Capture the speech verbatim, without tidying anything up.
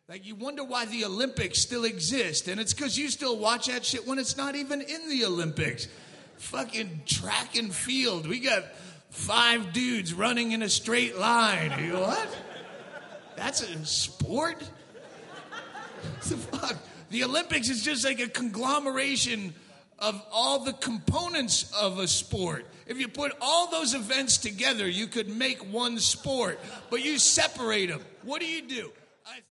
Like, you wonder why the Olympics still exist, and it's because you still watch that shit when it's not even in the Olympics. Fucking track and field. We got five dudes running in a straight line. You know what? That's a sport? What the fuck? The Olympics is just like a conglomeration of all the components of a sport. If you put all those events together, you could make one sport, but you separate them. What do you do?